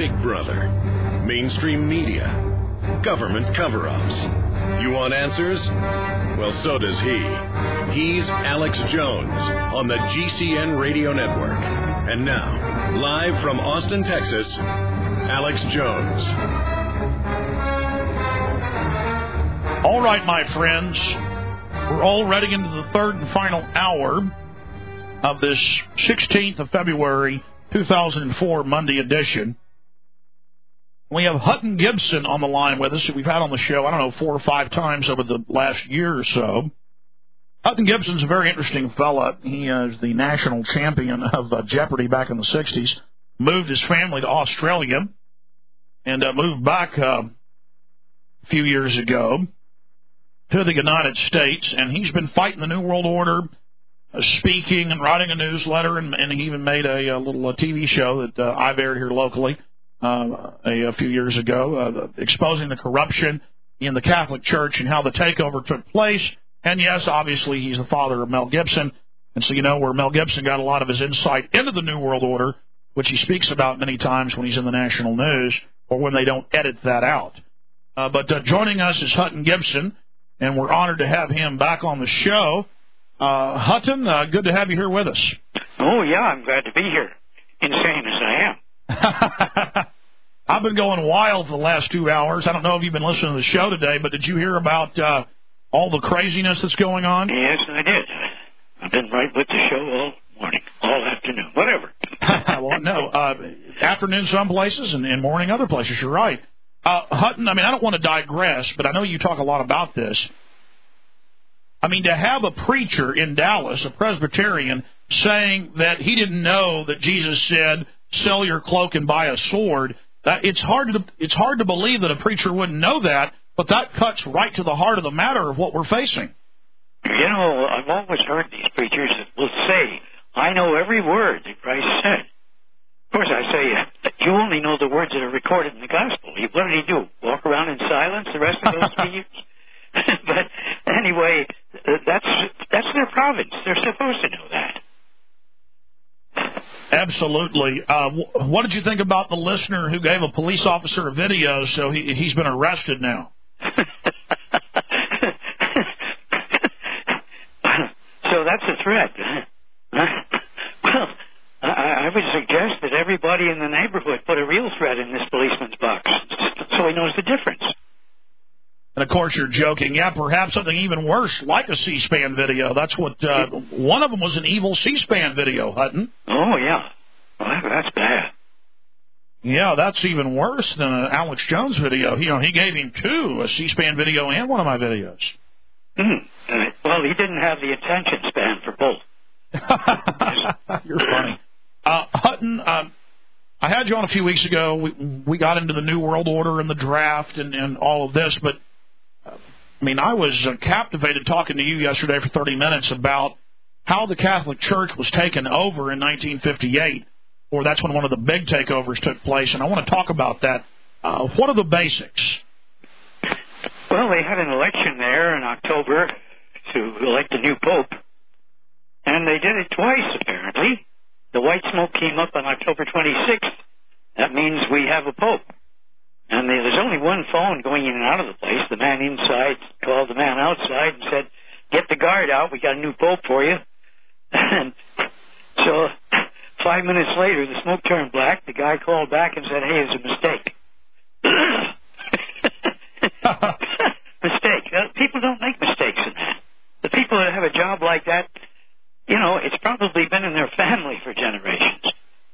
Big Brother, mainstream media, government cover-ups. You want answers? Well, so does he. He's Alex Jones on the GCN Radio Network. And now, live from Austin, Texas, Alex Jones. All right, my friends, we're already into the third and final hour of this 16th of February, 2004 Monday edition. We have Hutton Gibson on the line with us that we've had on the show, 4 or 5 times over the last year or so. Hutton Gibson's a very interesting fella. He is the national champion of Jeopardy back in the 60s, moved his family to Australia, and moved back a few years ago to the United States, and he's been fighting the New World Order, speaking and writing a newsletter, and he even made a little TV show that I've aired here locally a few years ago, exposing the corruption in the Catholic Church and how the takeover took place. And yes, obviously, he's the father of Mel Gibson, and so you know where Mel Gibson got a lot of his insight into the New World Order, which he speaks about many times when he's in the national news or when they don't edit that out. But joining us is Hutton Gibson, and we're honored to have him back on the show. Hutton, good to have you here with us. Oh, yeah, I'm glad to be here, insane as I am. I've been going wild for the last 2 hours. I don't know if you've been listening to the show today, but did you hear about all the craziness that's going on? Yes, I did. I've been right with the show all morning, all afternoon, whatever. Well, no, afternoon some places and morning other places. You're right. Hutton, I don't want to digress, but I know you talk a lot about this. To have a preacher in Dallas, a Presbyterian, saying that he didn't know that Jesus said, sell your cloak and buy a sword, it's hard to believe that a preacher wouldn't know that, but that cuts right to the heart of the matter of what we're facing. I've always heard these preachers that will say, I know every word that Christ said. Of course, I say, you only know the words that are recorded in the gospel. What did he do? Walk around in silence the rest of those 3 years? But anyway, that's their province. They're supposed to know that. Absolutely. What did you think about the listener who gave a police officer a video, so he's been arrested now? So that's a threat. Well, I would suggest that everybody in the neighborhood put a real threat in this policeman's box so he knows the difference. And, of course, you're joking. Yeah, perhaps something even worse, like a C-SPAN video. That's what one of them was, an evil C-SPAN video, Hutton. Oh, yeah. Well, that's bad. Yeah, that's even worse than an Alex Jones video. He gave him 2, a C-SPAN video and one of my videos. Well, he didn't have the attention span for both. You're funny. Hutton, I had you on a few weeks ago. We got into the New World Order and the draft and all of this, but I was captivated talking to you yesterday for 30 minutes about how the Catholic Church was taken over in 1958, or that's when one of the big takeovers took place, and I want to talk about that. What are the basics? Well, they had an election there in October to elect a new pope, and they did it twice, apparently. The white smoke came up on October 26th. That means we have a pope. And there's only one phone going in and out of the place. The man inside called the man outside and said, get the guard out. We got a new pope for you. And so 5 minutes later, the smoke turned black. The guy called back and said, hey, it's a mistake. Mistake. People don't make mistakes in that. The people that have a job like that, it's probably been in their family for generations.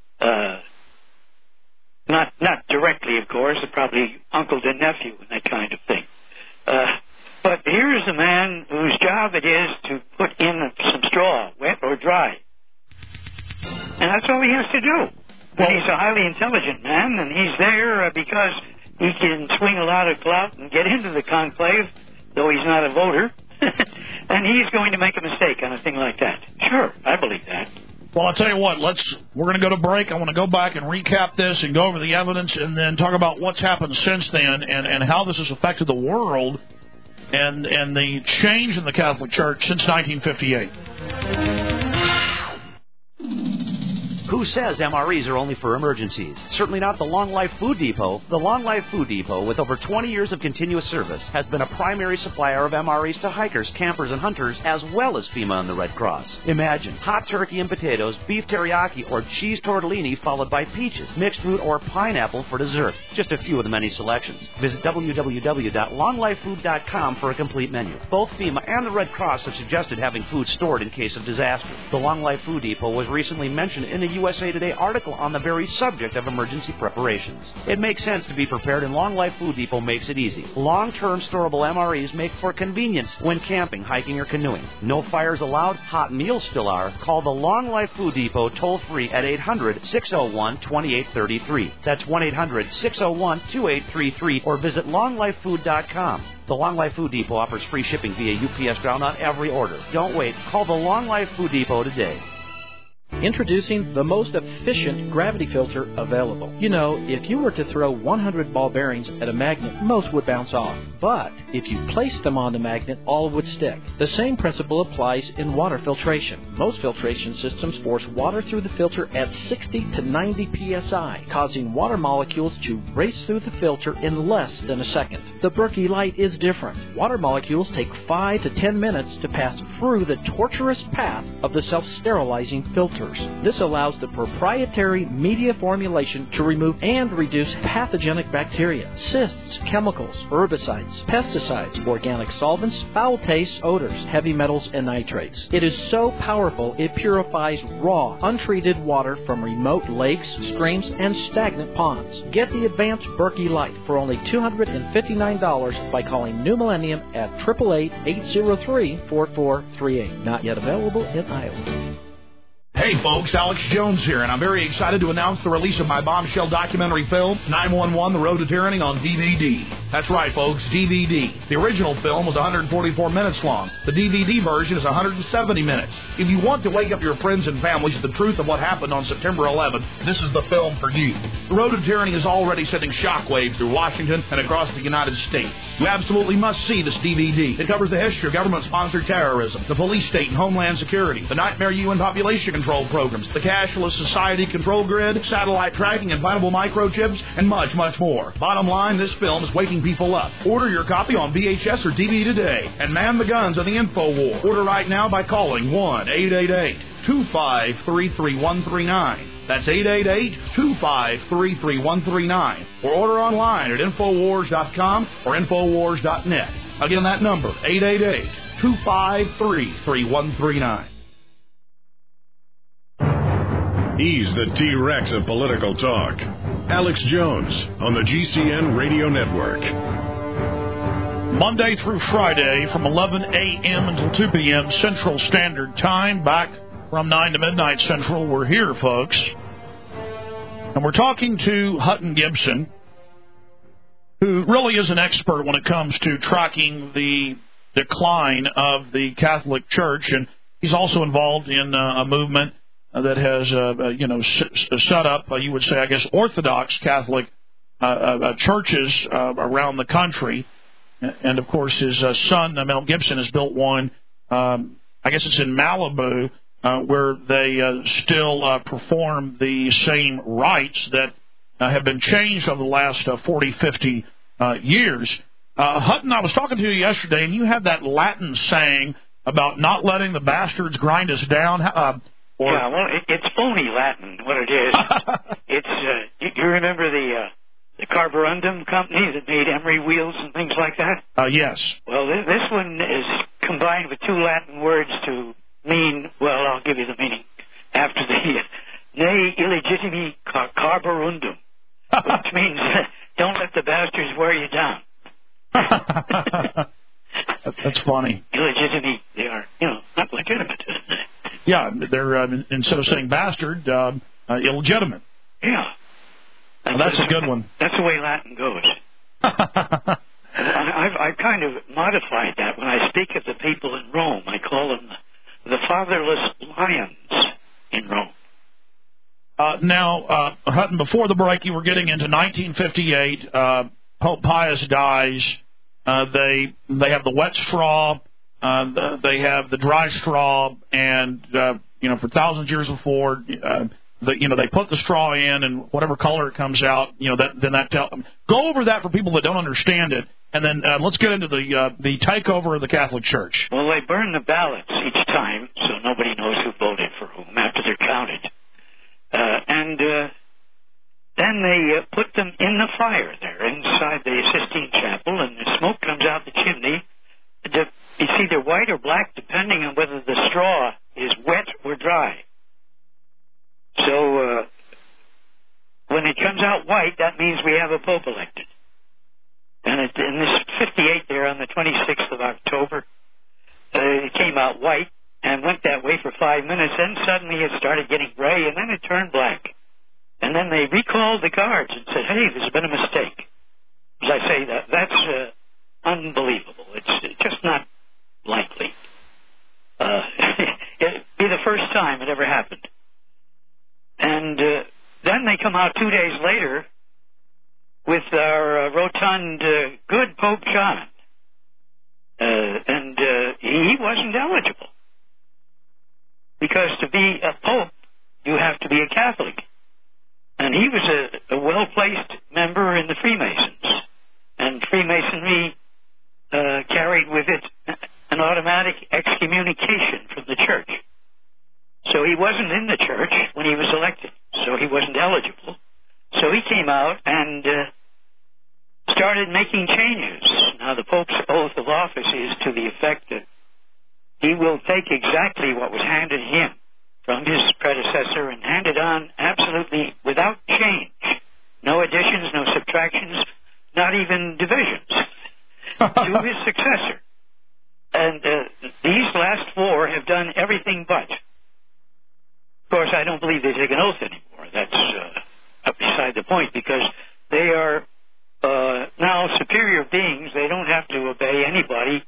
Not directly, of course, probably uncle to nephew and that kind of thing. But here's a man whose job it is to put in some straw, wet or dry. And that's all he has to do. And he's a highly intelligent man, and he's there because he can swing a lot of clout and get into the conclave, though he's not a voter. And he's going to make a mistake on a thing like that. Sure, I believe that. Well, I'll tell you what, we're going to go to break. I want to go back and recap this and go over the evidence and then talk about what's happened since then and how this has affected the world and the change in the Catholic Church since 1958. Who Who says MREs are only for emergencies? Certainly not the Long Life Food Depot. The Long Life Food Depot, with over 20 years of continuous service, has been a primary supplier of MREs to hikers, campers, and hunters, as well as FEMA and the Red Cross. Imagine hot turkey and potatoes, beef teriyaki, or cheese tortellini, followed by peaches, mixed fruit, or pineapple for dessert. Just a few of the many selections. Visit www.longlifefood.com for a complete menu. Both FEMA and the Red Cross have suggested having food stored in case of disaster. The Long Life Food Depot was recently mentioned in a USA Today article on the very subject of emergency preparations. It makes sense to be prepared, and Long Life Food Depot makes it easy. Long-term storable MREs make for convenience when camping, hiking, or canoeing. No fires allowed, hot meals still are. Call the Long Life Food Depot toll-free at 800-601-2833. That's 1-800-601-2833, or visit longlifefood.com. The Long Life Food Depot offers free shipping via UPS ground on every order. Don't wait. Call the Long Life Food Depot today. Introducing the most efficient gravity filter available. You know, if you were to throw 100 ball bearings at a magnet, most would bounce off. But if you placed them on the magnet, all would stick. The same principle applies in water filtration. Most filtration systems force water through the filter at 60 to 90 psi, causing water molecules to race through the filter in less than a second. The Berkey Light is different. Water molecules take 5 to 10 minutes to pass through the tortuous path of the self-sterilizing filter. This allows the proprietary media formulation to remove and reduce pathogenic bacteria, cysts, chemicals, herbicides, pesticides, organic solvents, foul tastes, odors, heavy metals, and nitrates. It is so powerful it purifies raw, untreated water from remote lakes, streams, and stagnant ponds. Get the advanced Berkey Light for only $259 by calling New Millennium at 888-803-4438. Not yet available in Iowa. Hey folks, Alex Jones here, and I'm very excited to announce the release of my bombshell documentary film, 911: The Road to Tyranny, on DVD. That's right, folks, DVD. The original film was 144 minutes long. The DVD version is 170 minutes. If you want to wake up your friends and families to the truth of what happened on September 11th, this is the film for you. The Road to Tyranny is already sending shockwaves through Washington and across the United States. You absolutely must see this DVD. It covers the history of government-sponsored terrorism, the police state and homeland security, the nightmare UN population control programs, the cashless society control grid, satellite tracking, implantable microchips, and much, much more. Bottom line, this film is waking people up. Order your copy on VHS or DVD today and man the guns of the info war. Order right now by calling 1-888-253-3139. That's 888-253-3139. Or order online at Infowars.com or Infowars.net. Again, that number, 888-253-3139. He's the T-Rex of political talk. Alex Jones on the GCN Radio Network. Monday through Friday from 11 a.m. until 2 p.m. Central Standard Time, back from 9 to midnight Central. We're here, folks. And we're talking to Hutton Gibson, who really is an expert when it comes to tracking the decline of the Catholic Church. And he's also involved in a movement that has, set up, you would say, I guess, Orthodox Catholic churches around the country. And, of course, his son, Mel Gibson, has built one, I guess it's in Malibu, where they still perform the same rites that have been changed over the last 40, 50 years. Hutton, I was talking to you yesterday, and you had that Latin saying about not letting the bastards grind us down. Yeah, well, it's phony Latin, what it is. It's, you remember the carborundum company that made emery wheels and things like that? Yes. Well, this one is combined with two Latin words to mean, well, I'll give you the meaning, after the ne illegitimi carborundum, which means don't let the bastards wear you down. That's funny. Illegitimate, they are, not legitimate. Yeah, they're, instead of saying bastard, illegitimate. Yeah. Well, that's a good one. That's the way Latin goes. I've kind of modified that. When I speak of the people in Rome, I call them the fatherless lions in Rome. Now, Hutton, before the break, you were getting into 1958. Pope Pius dies. They have the wet straw. They have the dry straw, and for thousands of years before, they put the straw in, and whatever color it comes out, go over that for people that don't understand it, and then let's get into the takeover of the Catholic Church. Well, they burn the ballots each time, so nobody knows who voted for whom after they're counted. Then they put them in the fire there inside the Sistine Chapel, and the smoke comes out the chimney. It's either white or black, depending on whether the straw is wet or dry. So when it comes out white, that means we have a pope elected. And in this 58 there on the 26th of October, it came out white and went that way for 5 minutes. Then suddenly it started getting gray, and then it turned black. And then they recalled the cards and said, hey, there's been a mistake. As I say, that's unbelievable. It's just not likely. It'd be the first time it ever happened. And then they come out 2 days later with our rotund, good Pope John. And he wasn't eligible. Because to be a pope, you have to be a Catholic. And he was a well-placed member in the Freemasons. And Freemasonry carried with it an automatic excommunication from the church. So he wasn't in the church when he was elected. So he wasn't eligible. So he came out and started making changes. Now, the Pope's oath of office is to the effect that he will take exactly what was handed him from his predecessor and hand it on absolutely without change. No additions, no subtractions, not even divisions to his successor. And these last four have done everything but. Of course, I don't believe they take an oath anymore. That's beside the point, because they are now superior beings. They don't have to obey anybody.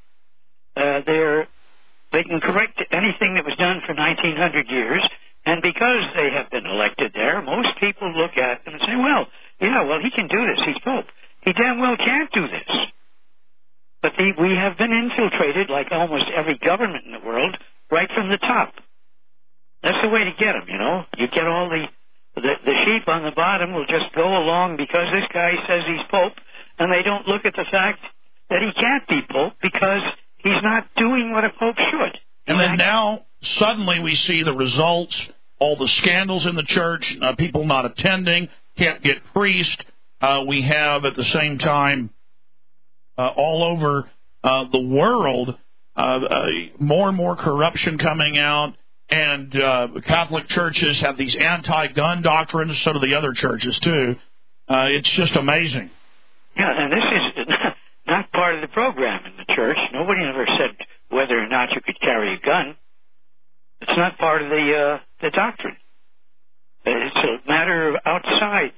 They can correct anything that was done for 1900 years, and because they have been elected there, most people look at them and say, well, he can do this. He's Pope. He damn well can't do this. But we have been infiltrated, like almost every government in the world, right from the top. That's the way to get them, You get all the sheep on the bottom will just go along because this guy says he's Pope, and they don't look at the fact that he can't be Pope because he's not doing what a Pope should. And then now, suddenly we see the results, all the scandals in the church, people not attending, can't get priest. We have, at the same time, all over the world, more and more corruption coming out, and Catholic churches have these anti-gun doctrines, so do the other churches, too. It's just amazing. Yeah, and this is not part of the program in the church. Nobody ever said whether or not you could carry a gun. It's not part of the doctrine. It's a matter of outside.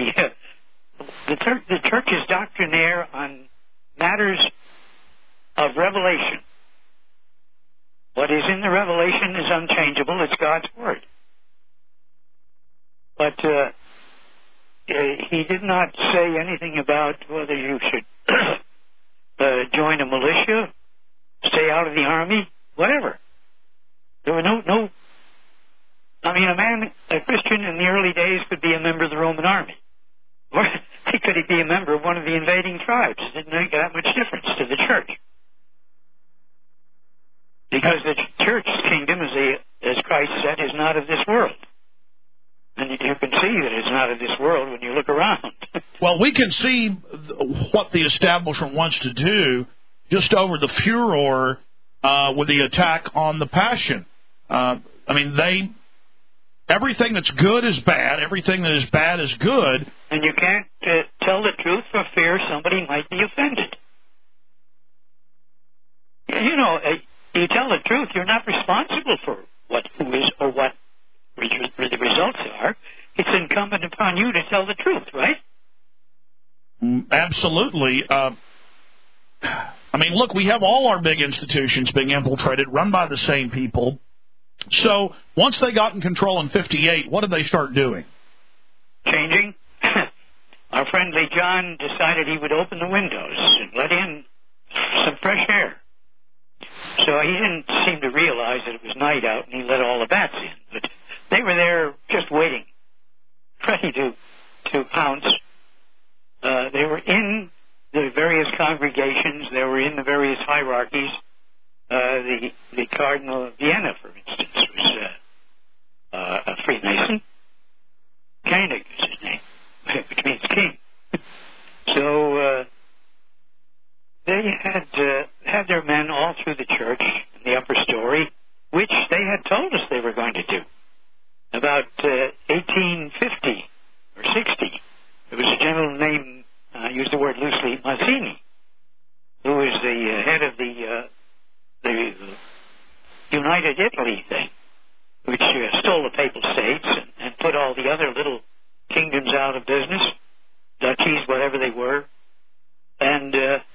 The church is doctrinaire on matters of revelation. What is in the revelation is unchangeable. It's God's word. But he did not say anything about whether you should join a militia, stay out of the army, whatever. There were no. I mean, a Christian in the early days could be a member of the Roman army. Or could he be a member of one of the invading tribes? It didn't make that much difference to the church. Because the church's kingdom, as Christ said, is not of this world. And you can see that it's not of this world when you look around. Well, we can see what the establishment wants to do just over the furor with the attack on the Passion. Everything that's good is bad. Everything that is bad is good. And you can't tell the truth for fear somebody might be offended. You tell the truth, you're not responsible for who is or what the results are. It's incumbent upon you to tell the truth, right? Absolutely. Look, we have all our big institutions being infiltrated, run by the same people. So once they got in control in 58, what did they start doing? Changing. Our friend Lee John decided he would open the windows and let in some fresh air. So he didn't seem to realize that it was night out, and he let all the bats in. But they were there just waiting lucky to pounce. They were in the various congregations. They were in the various hierarchies. The Cardinal of Vienna, for instance, was a Freemason. Koenig is his name, which means king. So they had their men all through the church in the upper story, which they had told us they were going to do. About 1850 or 60, there was a gentleman named, I use the word loosely, Mazzini, who was the head of the United Italy thing, which stole the Papal States and put all the other little kingdoms out of business, duchies, whatever they were, and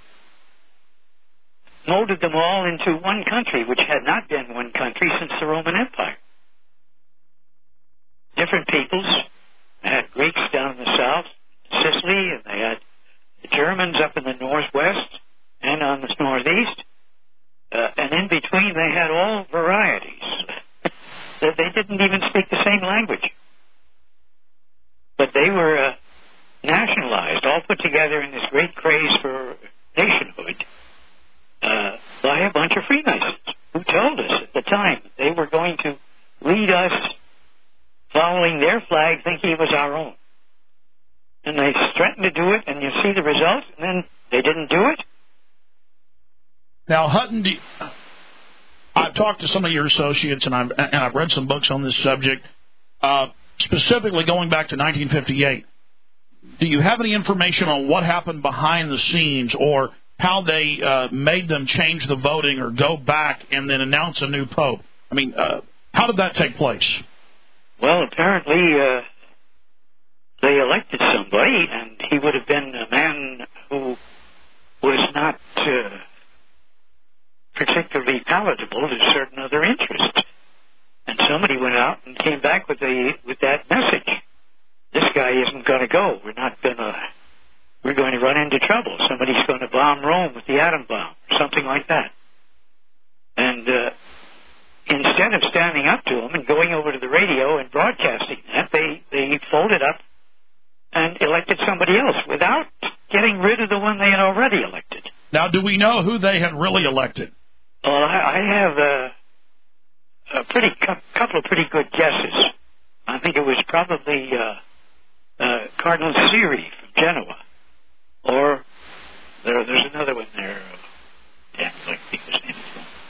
molded them all into one country, which had not been one country since the Roman Empire. Different peoples. They had Greeks down in the south, Sicily, and they had the Germans up in the northwest and on the northeast. And in between, they had all varieties. They didn't even speak the same language. But they were nationalized, all put together in this great craze for nationhood by a bunch of Freemasons who told us at the time they were going to lead us following their flag, thinking it was our own. And they threatened to do it, and you see the results, and then they didn't do it. Now, Hutton, I've talked to some of your associates, and I've read some books on this subject, specifically going back to 1958. Do you have any information on what happened behind the scenes, or how they made them change the voting or go back and then announce a new pope? I mean, how did that take place? Well, apparently they elected somebody, and he would have been a man who was not particularly palatable to certain other interests. And somebody went out and came back with that message. This guy isn't going to go. We're going to run into trouble. Somebody's going to bomb Rome with the atom bomb, or something like that. And instead of standing up to him and going over to the radio and broadcasting that, they folded up and elected somebody else without getting rid of the one they had already elected. Now, do we know who they had really elected? Well, I have couple of pretty good guesses. I think it was probably Cardinal Siri from Genoa, or there's another one there. Damn, I think his name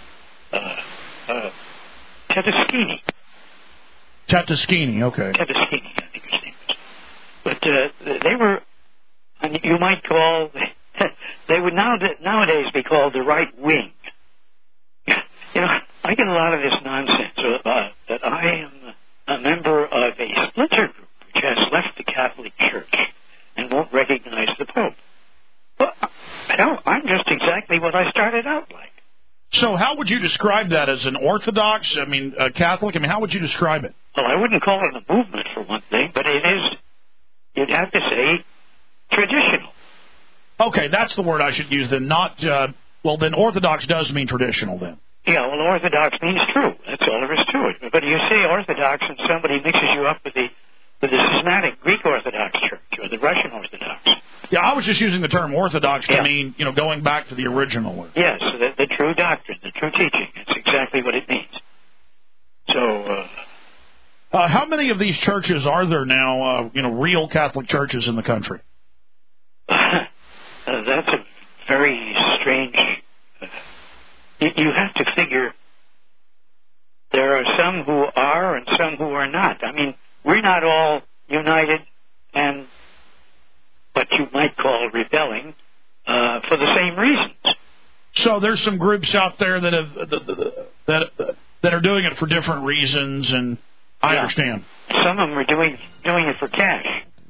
is Tedeschini. Tedeschini, okay. Tedeschini, I think his name is. But they were, you might call, they would nowadays be called the right wing. You know, I get a lot of this nonsense that I am a member of a splinter group which has left the Catholic Church and won't recognize the Pope. Well, I'm just exactly what I started out like. So how would you describe that? As an Orthodox, Catholic? How would you describe it? Well, I wouldn't call it a movement, for one thing, but it is, you'd have to say, traditional. Okay, that's the word I should use then. Then Orthodox does mean traditional then. Yeah, well, Orthodox means true. That's all there is to it. But you say Orthodox and somebody mixes you up with the schismatic Greek Orthodox Church or the Russian Orthodox. Yeah, I was just using the term Orthodox to mean, going back to the original one. Yes, the true doctrine, the true teaching. It's exactly what it means. So, how many of these churches are there now, real Catholic churches in the country? That's a very strange... You have to figure there are some who are and some who are not. I mean, we're not all united and what you might call rebelling for the same reasons. So there's some groups out there that are doing it for different reasons, and I understand. Some of them are doing it for cash.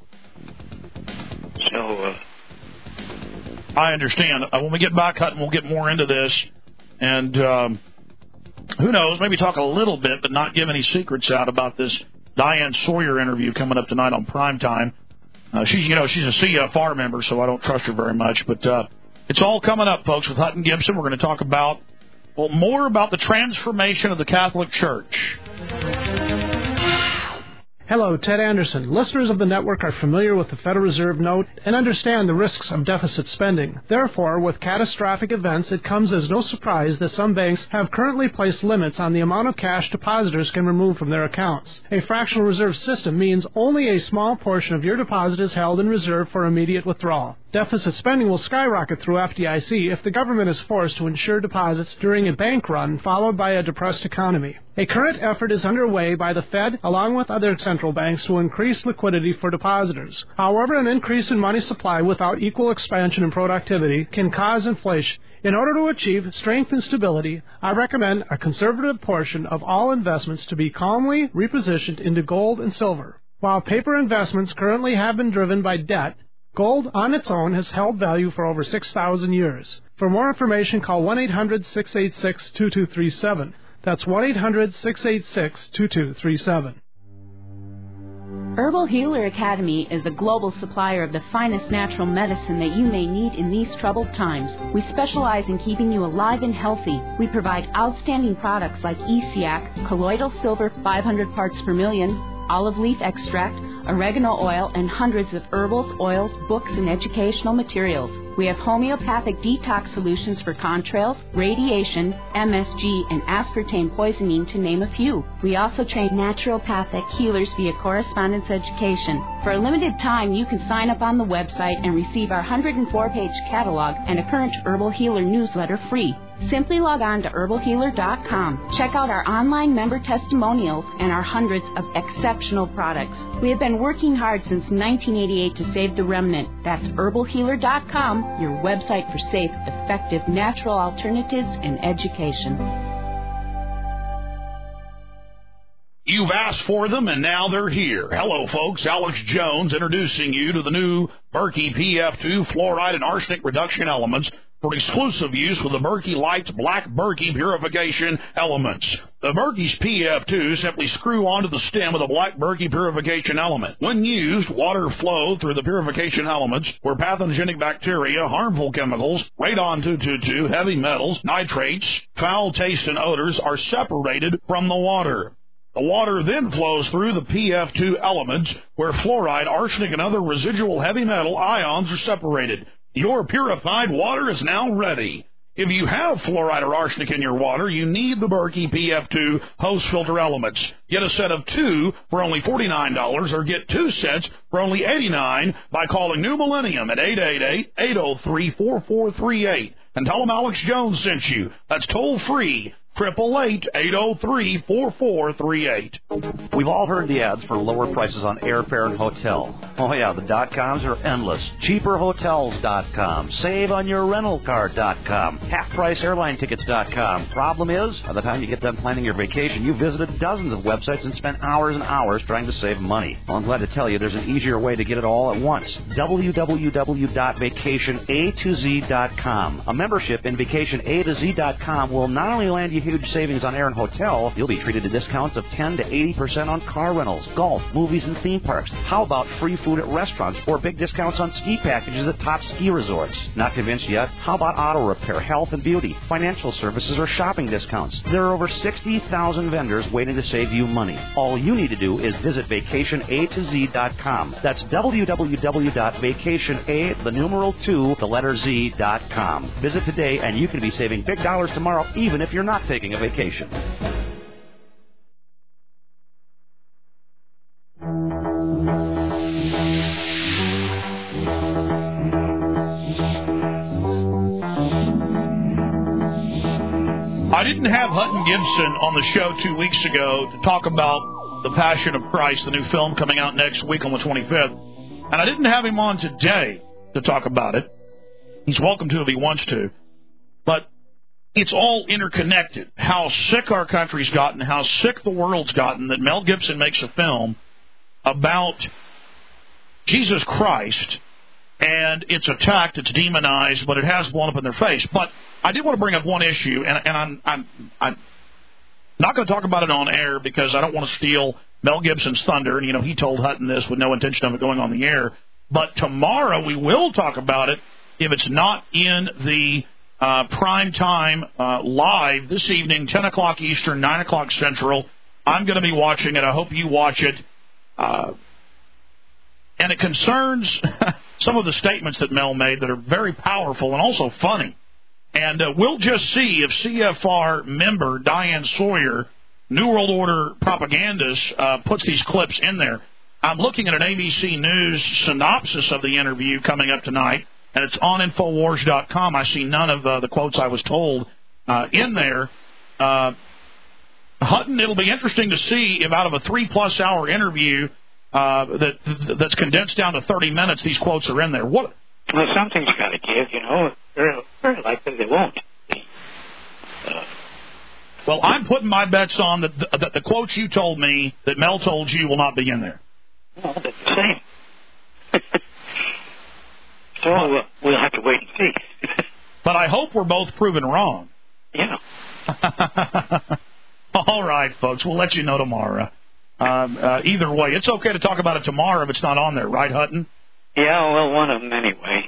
So I understand. When we get back, Hutton, we'll get more into this. And who knows, maybe talk a little bit, but not give any secrets out about this Diane Sawyer interview coming up tonight on Primetime. She's a CFR member, so I don't trust her very much. But it's all coming up, folks, with Hutton Gibson. We're going to talk about, more about the transformation of the Catholic Church. Hello, Ted Anderson. Listeners of the network are familiar with the Federal Reserve note and understand the risks of deficit spending. Therefore, with catastrophic events, it comes as no surprise that some banks have currently placed limits on the amount of cash depositors can remove from their accounts. A fractional reserve system means only a small portion of your deposit is held in reserve for immediate withdrawal. Deficit spending will skyrocket through FDIC if the government is forced to insure deposits during a bank run followed by a depressed economy. A current effort is underway by the Fed along with other central banks to increase liquidity for depositors. However, an increase in money supply without equal expansion in productivity can cause inflation. In order to achieve strength and stability, I recommend a conservative portion of all investments to be calmly repositioned into gold and silver. While paper investments currently have been driven by debt, gold on its own has held value for over 6,000 years. For more information, call 1-800-686-2237. That's 1-800-686-2237. Herbal Healer Academy is the global supplier of the finest natural medicine that you may need in these troubled times. We specialize in keeping you alive and healthy. We provide outstanding products like ESEAC, colloidal silver 500 parts per million, olive leaf extract, oregano oil, and hundreds of herbals, oils, books, and educational materials. We have homeopathic detox solutions for contrails, radiation, MSG, and aspartame poisoning, to name a few. We also train naturopathic healers via correspondence education. For a limited time, you can sign up on the website and receive our 104-page catalog and a current Herbal Healer newsletter free. Simply log on to herbalhealer.com. Check out our online member testimonials and our hundreds of exceptional products. We have been working hard since 1988 to save the remnant. That's herbalhealer.com, your website for safe, effective, natural alternatives and education. You've asked for them, and now they're here. Hello, folks. Alex Jones introducing you to the new Berkey PF2 fluoride and arsenic reduction elements for exclusive use with the Berkey Lights Black Berkey Purification Elements. The Berkey's PF2 simply screw onto the stem of the Black Berkey Purification Element. When used, water flow through the purification elements where pathogenic bacteria, harmful chemicals, radon-222, heavy metals, nitrates, foul taste, and odors are separated from the water. The water then flows through the PF2 elements where fluoride, arsenic, and other residual heavy metal ions are separated. Your purified water is now ready. If you have fluoride or arsenic in your water, you need the Berkey PF2 hose filter elements. Get a set of 2 for only $49 or get 2 sets for only $89 by calling New Millennium at 888-803-4438 and tell them Alex Jones sent you. That's toll free. 888-803-4438. We've all heard the ads for lower prices on airfare and hotel. Oh, yeah, the .coms are endless. Cheaperhotels.com. SaveOnYourRentalCar.com. HalfPriceAirlineTickets.com. Problem is, by the time you get done planning your vacation, you've visited dozens of websites and spent hours and hours trying to save money. Well, I'm glad to tell you there's an easier way to get it all at once. www.vacationatoz.com. A membership in VacationAtoZ.com will not only land you huge savings on air and hotel, you'll be treated to discounts of 10 to 80% on car rentals, golf, movies, and theme parks. How about free food at restaurants or big discounts on ski packages at top ski resorts? Not convinced yet? How about auto repair, health and beauty, financial services, or shopping discounts? There are over 60,000 vendors waiting to save you money. All you need to do is visit VacationAtoZ.com. That's www.vacationa2Z.com. Visit today and you can be saving big dollars tomorrow even if you're not taking a vacation. I didn't have Hutton Gibson on the show 2 weeks ago to talk about The Passion of Christ, the new film coming out next week on the 25th. And I didn't have him on today to talk about it. He's welcome to if he wants to. But it's all interconnected. How sick our country's gotten, how sick the world's gotten, that Mel Gibson makes a film about Jesus Christ, and it's attacked, it's demonized, but it has blown up in their face. But I did want to bring up one issue, and I'm not going to talk about it on air because I don't want to steal Mel Gibson's thunder. And, you know, he told Hutton this with no intention of it going on the air. But tomorrow we will talk about it if it's not in the prime time live this evening, 10 o'clock Eastern, 9 o'clock Central. I'm going to be watching it. I hope you watch it. And it concerns some of the statements that Mel made that are very powerful and also funny. And we'll just see if CFR member Diane Sawyer, New World Order propagandist, puts these clips in there. I'm looking at an ABC News synopsis of the interview coming up tonight, and it's on Infowars.com. I see none of the quotes I was told in there. Hutton, it'll be interesting to see if out of a 3+ hour interview that's condensed down to 30 minutes, these quotes are in there. What? Well, something's got to give, you know. Very likely they won't. Well, I'm putting my bets on that the quotes you told me that Mel told you will not be in there. Well, that's the same. So we'll have to wait and see. But I hope we're both proven wrong. Yeah. All right, folks. We'll let you know tomorrow. Either way, it's okay to talk about it tomorrow if it's not on there, right, Hutton? Yeah, well, one of them anyway.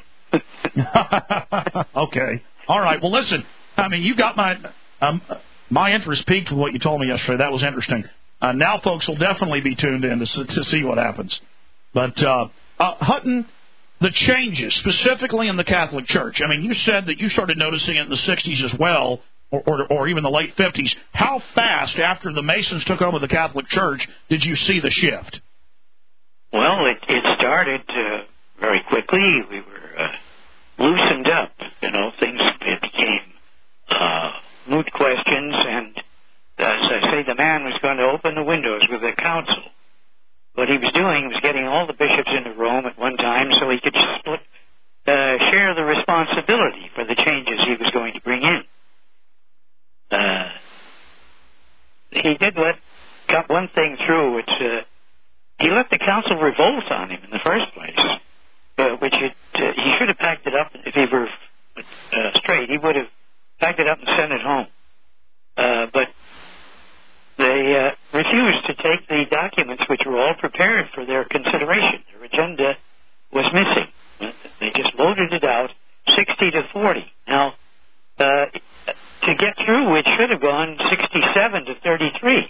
Okay. All right. Well, listen. I mean, you got my interest piqued with what you told me yesterday. That was interesting. Now, folks will definitely be tuned in to see what happens. But Hutton, the changes specifically in the Catholic Church. I mean, you said that you started noticing it in the '60s as well, or even the late '50s. How fast after the Masons took over the Catholic Church did you see the shift? Well, it started very quickly. We were loosened up. You know, things became moot questions, and as I say, the man was going to open the windows with a council. What he was doing was getting all the bishops into Rome at one time so he could share the responsibility for the changes he was going to bring in. He got one thing through, which he let the council revolt on him in the first place, which he should have packed it up. If he were straight, he would have packed it up and sent it home. But they refused to take the documents which were all prepared for their consideration. Their agenda was missing. They just loaded it out, 60 to 40. Now, to get through, it should have gone 67 to 33.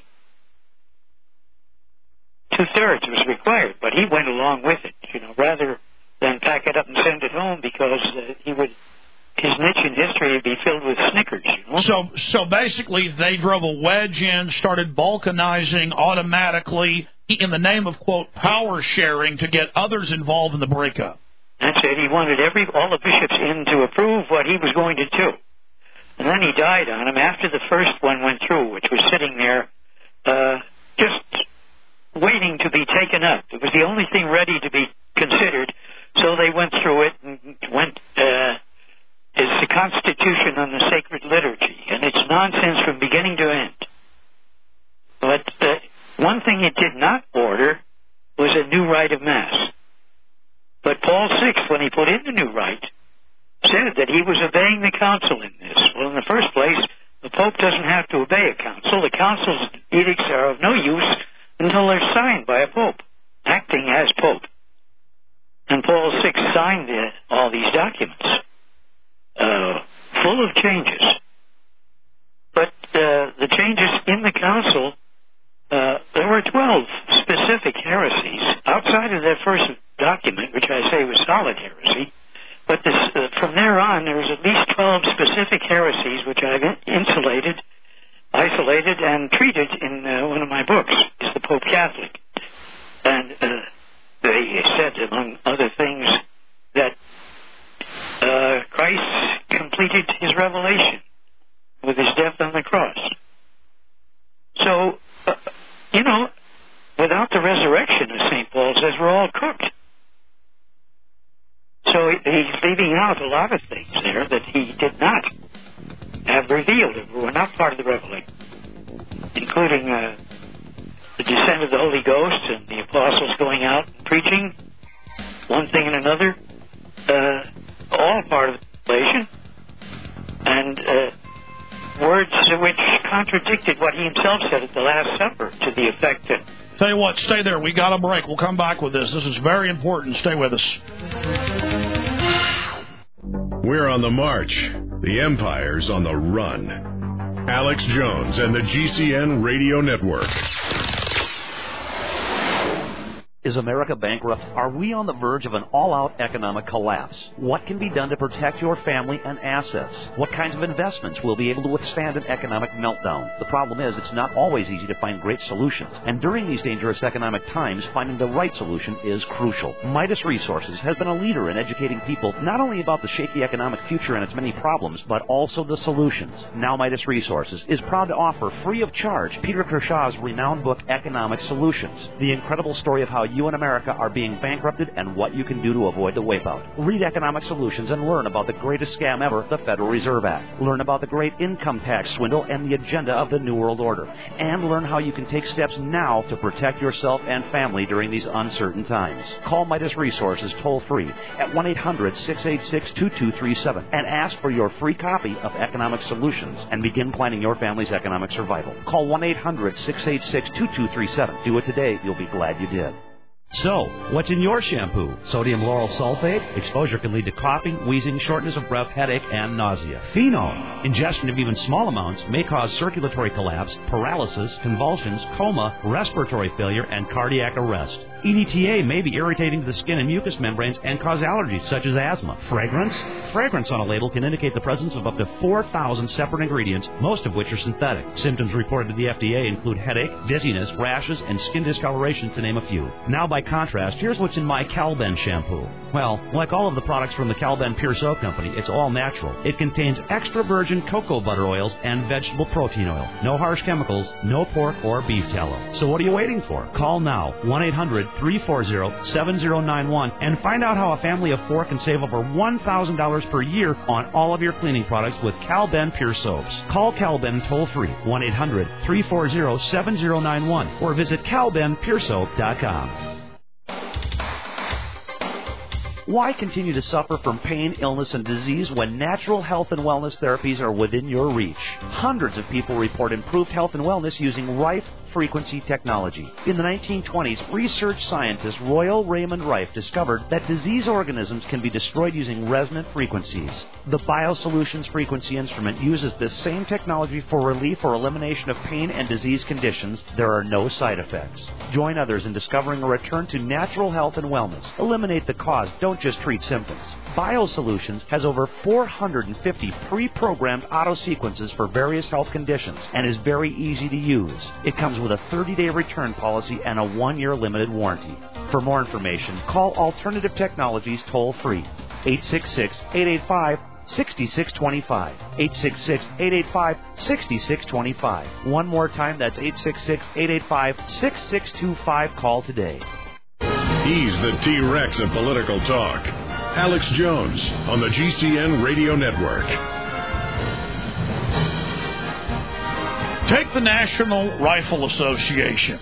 2/3 was required, but he went along with it, you know, rather than pack it up and send it home, because his niche in history would be filled with Snickers, you know? So basically they drove a wedge in, started balkanizing automatically in the name of, quote, power sharing to get others involved in the breakup. That's it. He wanted all the bishops in to approve what he was going to do. And then he died on him after the first one went through, which was sitting there just waiting to be taken up. It was the only thing ready to be considered, so they went through it and went... It's the Constitution on the Sacred Liturgy, and it's nonsense from beginning to end. But one thing it did not order was a new rite of Mass. But Paul VI, when he put in the new rite, said that he was obeying the council in this. Well, in the first place, the Pope doesn't have to obey a council. The council's edicts are of no use until they're signed by a Pope, acting as Pope. And Paul VI signed all these documents. Full of changes. But the changes in the council, there were 12 specific heresies outside of that first document, which I say was solid heresy. But from there on, there was at least 12 specific heresies, which I've isolated, and treated in one of my books, is the Pope Catholic. And they said, among other things, that Christ completed his revelation with his death on the cross. So, without the resurrection, as St. Paul says, we're all cooked. So he's leaving out a lot of things there that he did not have revealed, that were not part of the revelation, including the descent of the Holy Ghost and the apostles going out and preaching, one thing and another, all part of the revelation, and words which contradicted what he himself said at the Last Supper, to the effect that... Tell you what, stay there. We got a break. We'll come back with this. This is very important. Stay with us. We're on the march. The Empire's on the run. Alex Jones and the GCN Radio Network. Is America bankrupt? Are we on the verge of an all-out economic collapse? What can be done to protect your family and assets? What kinds of investments will be able to withstand an economic meltdown? The problem is it's not always easy to find great solutions. And during these dangerous economic times, finding the right solution is crucial. Midas Resources has been a leader in educating people not only about the shaky economic future and its many problems, but also the solutions. Now Midas Resources is proud to offer free of charge Peter Kershaw's renowned book, Economic Solutions, the incredible story of how you and America are being bankrupted and what you can do to avoid the wipeout. Read Economic Solutions and learn about the greatest scam ever, the Federal Reserve Act. Learn about the great income tax swindle and the agenda of the New World Order. And learn how you can take steps now to protect yourself and family during these uncertain times. Call Midas Resources toll-free at 1-800-686-2237 and ask for your free copy of Economic Solutions and begin planning your family's economic survival. Call 1-800-686-2237. Do it today. You'll be glad you did. So, what's in your shampoo? Sodium lauryl sulfate? Exposure can lead to coughing, wheezing, shortness of breath, headache, and nausea. Phenol? Ingestion of even small amounts may cause circulatory collapse, paralysis, convulsions, coma, respiratory failure, and cardiac arrest. EDTA may be irritating to the skin and mucous membranes and cause allergies such as asthma. Fragrance? Fragrance on a label can indicate the presence of up to 4,000 separate ingredients, most of which are synthetic. Symptoms reported to the FDA include headache, dizziness, rashes, and skin discoloration, to name a few. Now, by contrast, here's what's in my Calben shampoo. Well, like all of the products from the Calben Pure Soap Company, it's all natural. It contains extra virgin cocoa butter oils and vegetable protein oil. No harsh chemicals, no pork or beef tallow. So what are you waiting for? Call now, 1-800-340-7091, and find out how a family of 4 can save over $1,000 per year on all of your cleaning products with Calben Pure Soaps. Call Calben toll-free, 1-800-340-7091, or visit CalbenPureSoap.com. Why continue to suffer from pain, illness, and disease when natural health and wellness therapies are within your reach? Hundreds of people report improved health and wellness using Rife frequency technology. In the 1920s, research scientist Royal Raymond Rife discovered that disease organisms can be destroyed using resonant frequencies. The BioSolutions frequency instrument uses this same technology for relief or elimination of pain and disease conditions. There are no side effects. Join others in discovering a return to natural health and wellness. Eliminate the cause. Don't just treat symptoms. BioSolutions has over 450 pre-programmed auto sequences for various health conditions and is very easy to use. It comes with a 30-day return policy and a 1-year limited warranty. For more information, call Alternative Technologies toll-free, 866-885-6625, 866-885-6625. One more time, that's 866-885-6625. Call today. He's the T-Rex of political talk. Alex Jones on the GCN Radio Network. Take the National Rifle Association.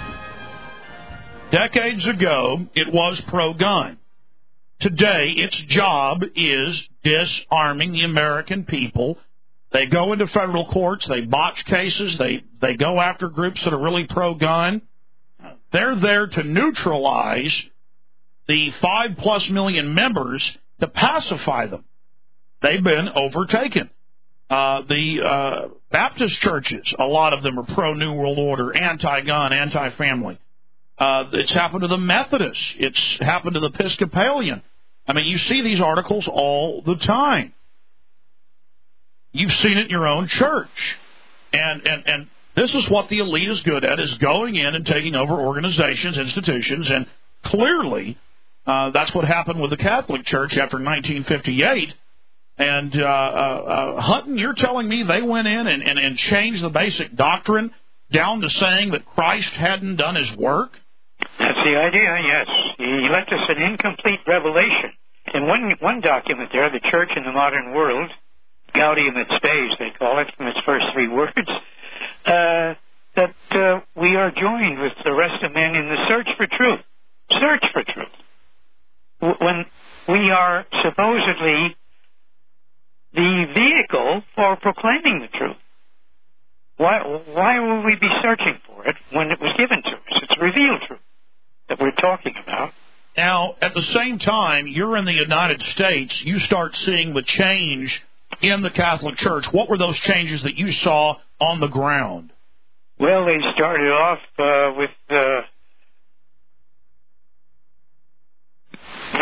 Decades ago, it was pro-gun. Today, its job is disarming the American people. They go into federal courts, they botch cases, they go after groups that are really pro-gun. They're there to neutralize the 5+ million members, to pacify them. They've been overtaken. The Baptist churches, a lot of them are pro-New World Order, anti-gun, anti-family. It's happened to the Methodists. It's happened to the Episcopalian. I mean, you see these articles all the time. You've seen it in your own church. And this is what the elite is good at, is going in and taking over organizations, institutions, and clearly that's what happened with the Catholic Church after 1958. And Hutton, you're telling me they went in and changed the basic doctrine down to saying that Christ hadn't done his work? That's the idea, yes. He left us an incomplete revelation. In one document there, The Church in the Modern World, Gaudium et Spes, they call it, from its first 3 words, that we are joined with the rest of men in the search for truth. Search for truth. When we are supposedly the vehicle for proclaiming the truth. Why will we be searching for it when it was given to us? It's revealed truth that we're talking about. Now, at the same time, you're in the United States, you start seeing the change in the Catholic Church. What were those changes that you saw on the ground? Well, they started off with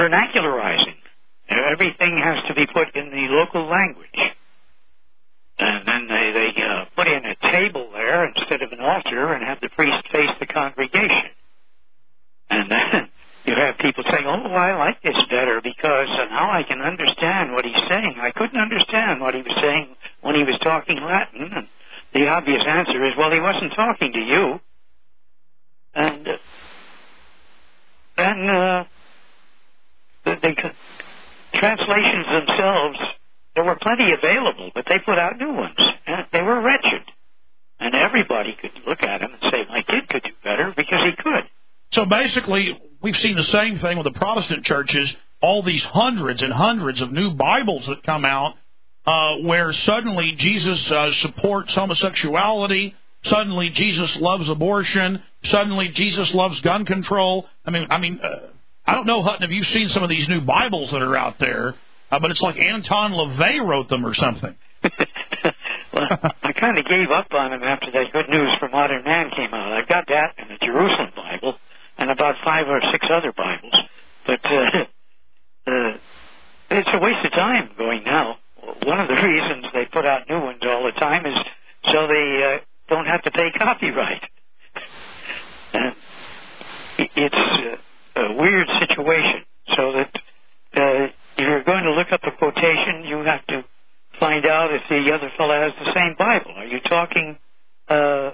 vernacularizing. Everything has to be put in the local language. And then they put in a table there instead of an altar and have the priest face the congregation. And then you have people saying, oh, I like this better because now I can understand what he's saying. I couldn't understand what he was saying when he was talking Latin. And the obvious answer is, well, he wasn't talking to you. And then the translations themselves, there were plenty available, but they put out new ones. And they were wretched. And everybody could look at them and say, my kid could do better because he could. So basically, we've seen the same thing with the Protestant churches, all these hundreds and hundreds of new Bibles that come out where suddenly Jesus supports homosexuality, suddenly Jesus loves abortion, suddenly Jesus loves gun control. I mean, I don't know, Hutton, have you seen some of these new Bibles that are out there, but it's like Anton LaVey wrote them or something. Well, I kind of gave up on them after that Good News for Modern Man came out. I've got that and the Jerusalem Bible and about 5 or 6 other Bibles. But it's a waste of time going now. One of the reasons they put out new ones all the time is so they don't have to pay copyright. It's a weird situation, so that if you're going to look up a quotation, you have to find out if the other fellow has the same Bible. Are you talking a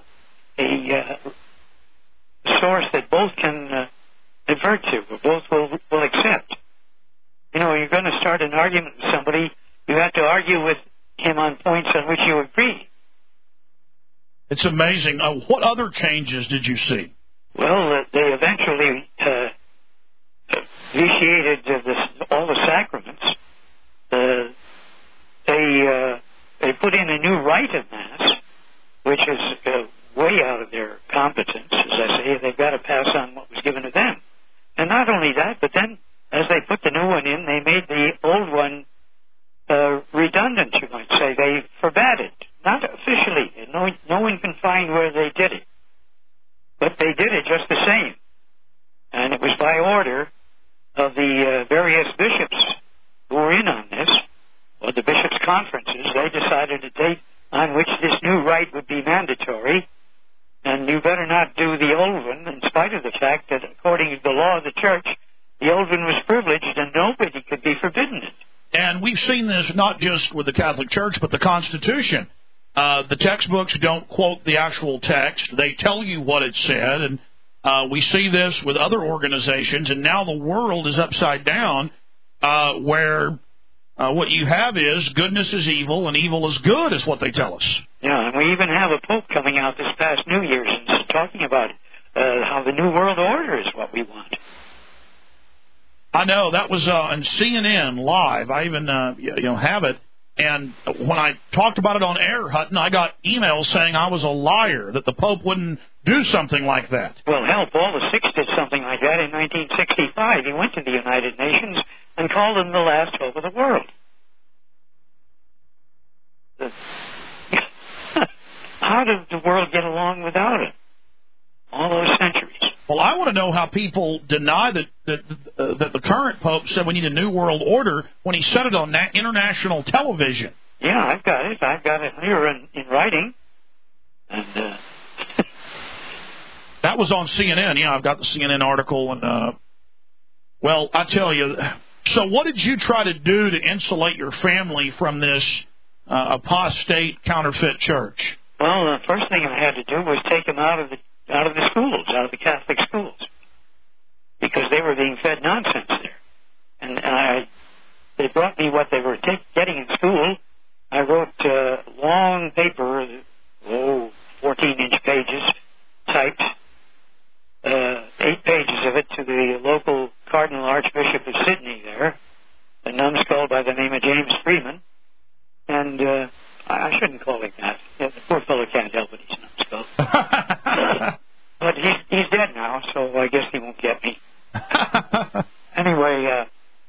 source that both can advert to, or both will accept? You know, you're going to start an argument with somebody, you have to argue with him on points on which you agree. It's amazing. What other changes did you see? Well, they eventually vitiated all the sacraments. They put in a new rite of Mass, which is way out of their competence. As I say, they've got to pass on what was given to them. And not only that, but then as they put the new one in, they made the old one redundant, you might say. They forbade it. Not officially. No one can find where they did it. But they did it just the same. And it was by order of the various bishops who were in on this, or the bishops' conferences. They decided a date on which this new rite would be mandatory, and you better not do the old one, in spite of the fact that, according to the law of the church, the old one was privileged and nobody could be forbidden it. And we've seen this not just with the Catholic Church, but the Constitution. The textbooks don't quote the actual text. They tell you what it said, and we see this with other organizations, and now the world is upside down, where what you have is goodness is evil and evil is good, is what they tell us. Yeah, and we even have a pope coming out this past New Year's and talking about how the New World Order is what we want. I know, that was on CNN Live. I even have it. And when I talked about it on air, Hutton, I got emails saying I was a liar, that the Pope wouldn't do something like that. Well, hell, Paul VI did something like that in 1965. He went to the United Nations and called them the last hope of the world. How did the world get along without it? All those centuries. Well, I want to know how people deny that the current Pope said we need a new world order when he said it on international television. Yeah, I've got it. I've got it here in writing. And that was on CNN. Yeah, I've got the CNN article. And well, I tell you. So, what did you try to do to insulate your family from this apostate counterfeit church? Well, the first thing I had to do was take them out of the schools, out of the Catholic schools, because they were being fed nonsense there. And they brought me what they were getting in school. I wrote a long paper, 14-inch pages, typed, 8 pages of it to the local Cardinal Archbishop of Sydney there, a numbskull by the name of James Freeman. And I shouldn't call him that. The poor fellow can't help it, he's a numbskull. But he's dead now, so I guess he won't get me. Anyway,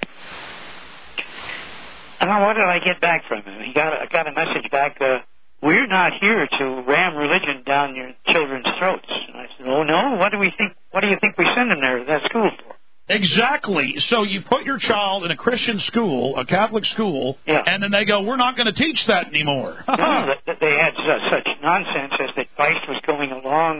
what did I get back from him? I got a message back, we're not here to ram religion down your children's throats. And I said, oh no, what do you think we send them there to that school for? Exactly. So you put your child in a Christian school, a Catholic school, and then they go, we're not going to teach that anymore. No, they had such nonsense as that Christ was going along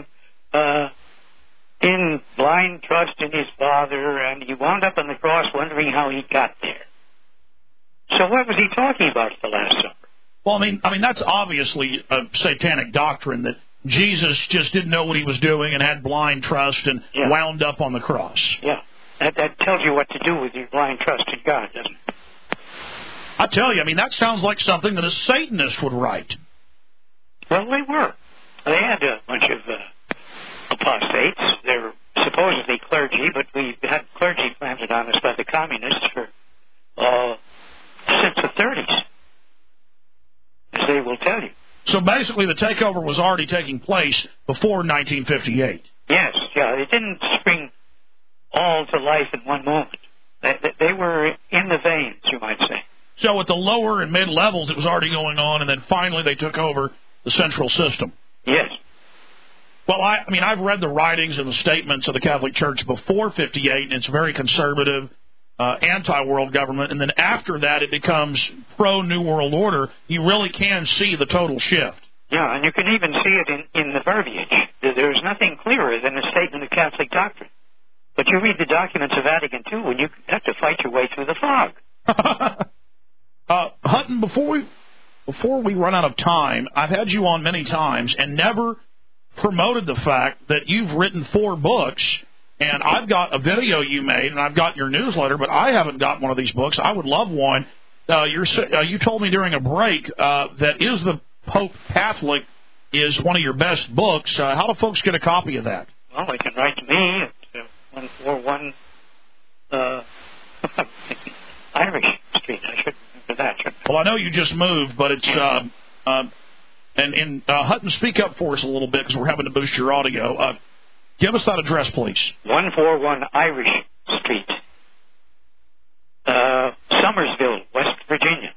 in blind trust in his Father, and he wound up on the cross wondering how he got there. So what was he talking about at the Last Supper? Well, I mean that's obviously a satanic doctrine that Jesus just didn't know what he was doing and had blind trust and wound up on the cross. Yeah. That tells you what to do with your blind trust in God, doesn't it? I tell you, I mean, that sounds like something that a Satanist would write. Well, they were. They had a bunch of apostates. They were supposedly clergy, but we had clergy planted on us by the communists for since the 30s, as they will tell you. So basically the takeover was already taking place before 1958. Yes, it didn't spring all to life in one moment. They were in the veins, you might say. So at the lower and mid levels, it was already going on, and then finally they took over the central system. Yes. Well, I mean, I've read the writings and the statements of the Catholic Church before 58, and it's very conservative, anti-world government, and then after that it becomes pro-New World Order. You really can see the total shift. Yeah, and you can even see it in the verbiage. There's nothing clearer than a statement of Catholic doctrine. But you read the documents of Vatican II, and you have to fight your way through the fog. Hutton, before we run out of time, I've had you on many times and never promoted the fact that you've written 4 books, and I've got a video you made, and I've got your newsletter, but I haven't got one of these books. I would love one. You told me during a break that Is the Pope Catholic is one of your best books. How do folks get a copy of that? Well, they can write to me at 141 Irish Street. I should remember that. Well, I know you just moved, but it's and Hutton, speak up for us a little bit because we're having to boost your audio. Give us that address, please. 141 Irish Street, Somersville, West Virginia.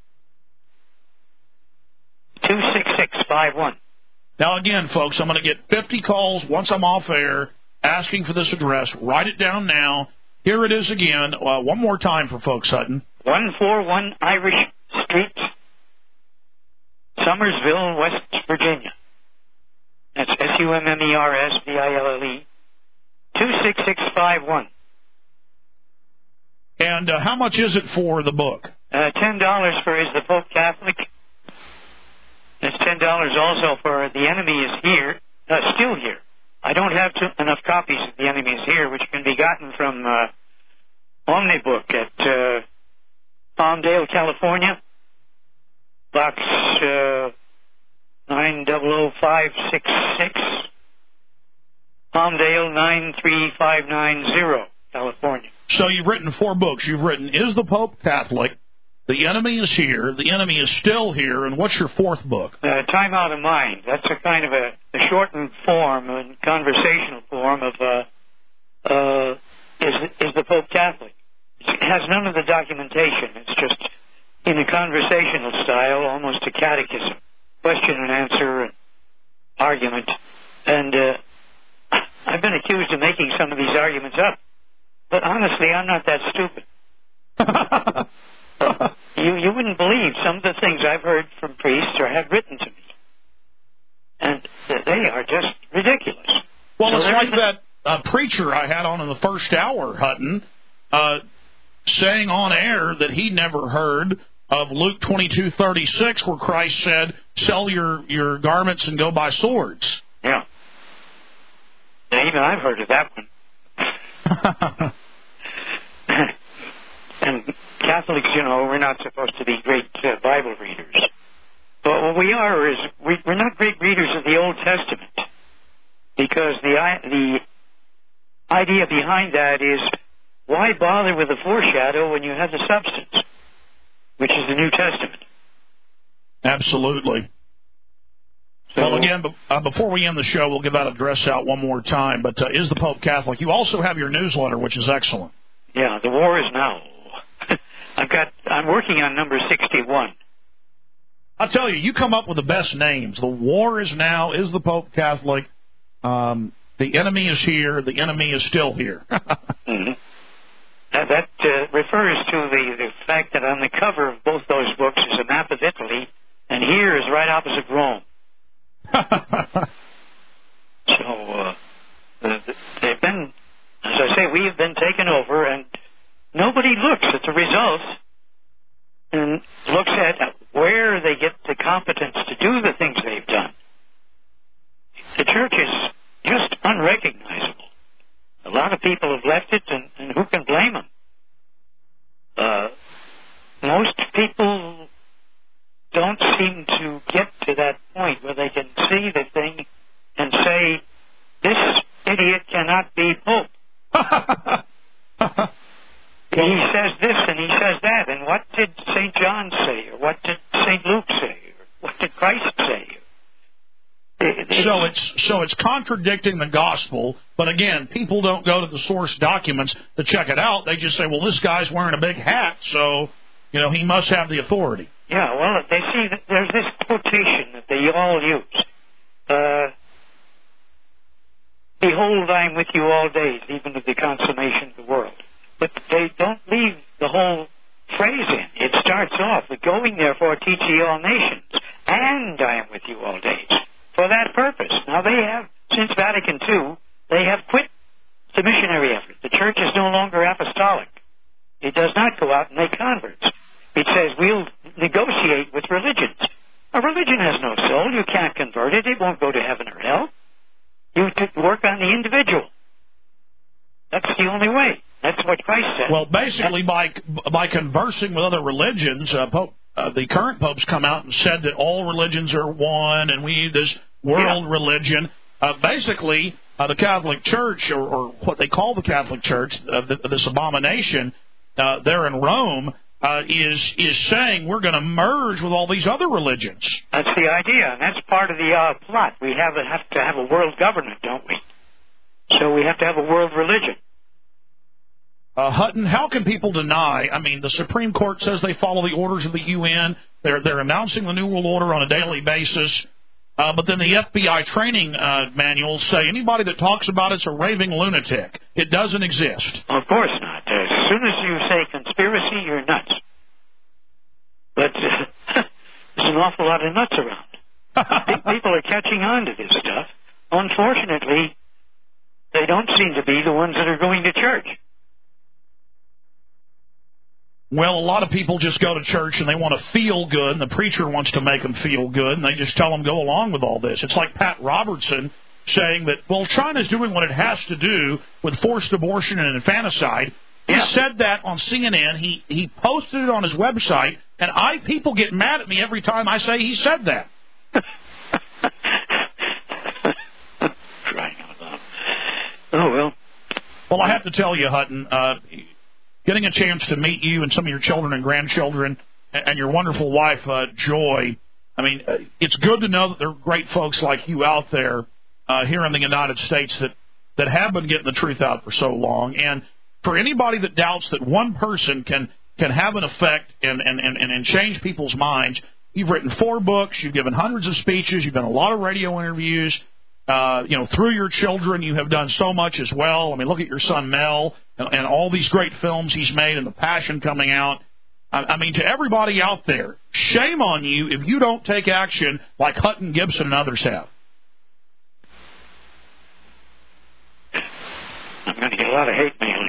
26651. Now, again, folks, I'm going to get 50 calls once I'm off air asking for this address. Write it down now. Here it is again. One more time for folks, Hutton. 141 Irish Street, Somersville, West Virginia. That's SUMMERSVILLE. 26651. And how much is it for the book? $10 for Is the Pope Catholic? It's $10 also for The Enemy is Here, Still Here. I don't have enough copies of The Enemy is Here, which can be gotten from Omnibook at Palmdale, California, box 900566, Palmdale 93590, California. So you've written 4 books. You've written Is the Pope Catholic? The Enemy is Here. The Enemy is Still Here. And what's your 4th book? Time Out of Mind. That's a kind of a shortened form, a conversational form of Is the Pope Catholic? It has none of the documentation. It's just in a conversational style, almost a catechism. Question and answer and argument. And I've been accused of making some of these arguments up. But honestly, I'm not that stupid. You wouldn't believe some of the things I've heard from priests or had written to me. And they are just ridiculous. Well, it's like that preacher I had on in the first hour, Hutton, saying on air that he never heard of Luke 22:36, where Christ said, sell your garments and go buy swords. Yeah. And even I've heard of that one. And Catholics, we're not supposed to be great Bible readers. But what we are is we're not great readers of the Old Testament, because the idea behind that is, why bother with the foreshadow when you have the substance, which is the New Testament? Absolutely. So, well, again, before we end the show, we'll give that address out one more time. But Is the Pope Catholic? You also have your newsletter, which is excellent. Yeah, The War Is Now. I'm working on number 61. I'll tell you, you come up with the best names. The War Is Now, Is the Pope Catholic, The Enemy is Here, The Enemy is Still Here. Mm-hmm. That refers to the fact that on the cover of both those books is a map of Italy, and here is right opposite Rome. So they've been, as I say, we have been taken over, and nobody looks at the results and looks at where they get the competence to do the things they've done. The church is just unrecognizable. A lot of people have left it, and who can blame them? Most people don't seem to get to that point where they can see the thing and say, this idiot cannot be Pope. He says this and he says that, and what did St. John say, or what did St. Luke say, or what did Christ say? So it's contradicting the gospel, but again, people don't go to the source documents to check it out. They just say, well, this guy's wearing a big hat, so, he must have the authority. Yeah, well, they see that there's this quotation that they all use. Behold, I am with you all days, even to the consummation of the world. But they don't leave the whole phrase in. It starts off with, going therefore teach ye all nations, and I am with you all days. For that purpose. Now they have, since Vatican II, they have quit the missionary effort. The church is no longer apostolic. It does not go out and make converts. It says we'll negotiate with religions. A religion has no soul. You can't convert it. It won't go to heaven or hell. You work on the individual. That's the only way. That's what Christ said. Well, basically, by conversing with other religions, the current popes come out and said that all religions are one, and we need this world religion. Basically, the Catholic Church, or what they call the Catholic Church, this abomination there in Rome, is saying we're going to merge with all these other religions. That's the idea, and that's part of the plot. We have to have a world government, don't we? So we have to have a world religion. Hutton, how can people deny? I mean, the Supreme Court says they follow the orders of the UN. They're announcing the New World Order on a daily basis. But then the FBI training manuals say anybody that talks about it's a raving lunatic. It doesn't exist. Of course not. As soon as you say conspiracy, you're nuts. But there's an awful lot of nuts around. People are catching on to this stuff. Unfortunately, they don't seem to be the ones that are going to church. Well, a lot of people just go to church and they want to feel good, and the preacher wants to make them feel good, and they just tell them go along with all this. It's like Pat Robertson saying that, well, China's doing what it has to do with forced abortion and infanticide. He said that on CNN. He posted it on his website, and people get mad at me every time I say he said that. Crying out loud. Oh, well. Well, I have to tell you, Hutton, getting a chance to meet you and some of your children and grandchildren and your wonderful wife, Joy, I mean, it's good to know that there are great folks like you out there here in the United States that have been getting the truth out for so long. And for anybody that doubts that one person can have an effect and change people's minds, you've written 4 books, you've given hundreds of speeches, you've done a lot of radio interviews. Through your children, you have done so much as well. I mean, look at your son Mel and all these great films he's made and The Passion coming out. I mean, to everybody out there, shame on you if you don't take action like Hutton Gibson and others have. I'm going to get a lot of hate mail,